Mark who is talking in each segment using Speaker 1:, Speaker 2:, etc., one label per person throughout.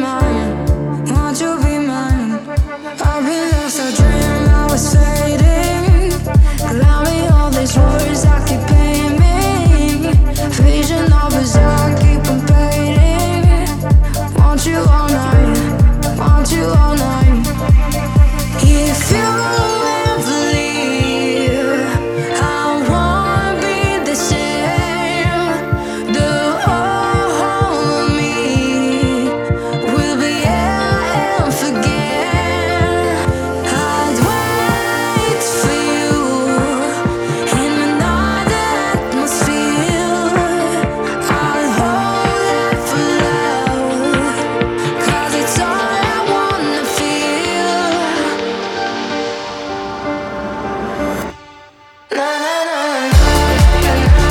Speaker 1: mine? Won't you be mine? I've been lost, I dream I was fading. Cloudy, all these words I keep painting. Vision of us, I keep on fading. Want you all night, want you all night. If you ever leave, I won't be the same. The whole of me will be here and forget. I'd wait for you in another atmosphere. I'll hold it for love, 'cause it's all I wanna feel. Na na na na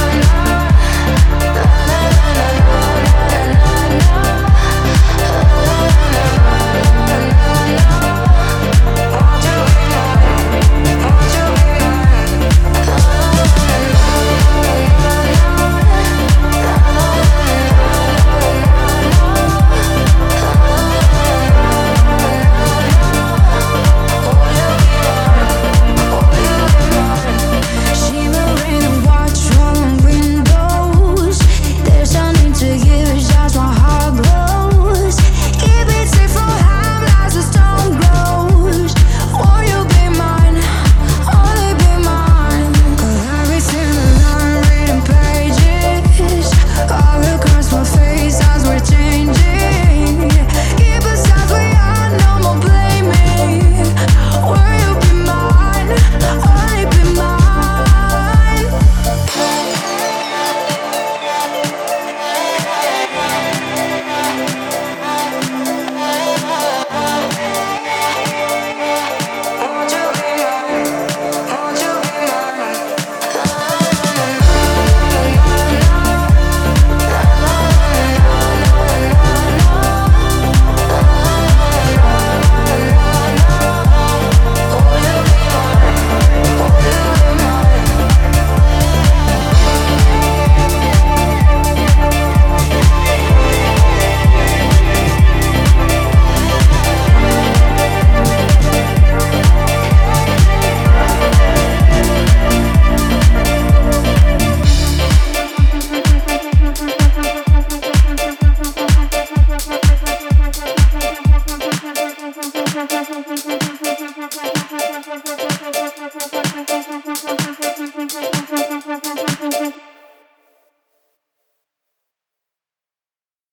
Speaker 1: shimmering and watch rolling windows. There's no need to give, it's just my heart glows. Keep it safe from harm as the storm grows. Won't you be mine? Only be mine. 'Cause every single line reading pages all across my face as we're changing. Keep us as we are, no more blaming. Will you be mine? Only be mine. Won't you be mine? Won't you be mine? Thank you.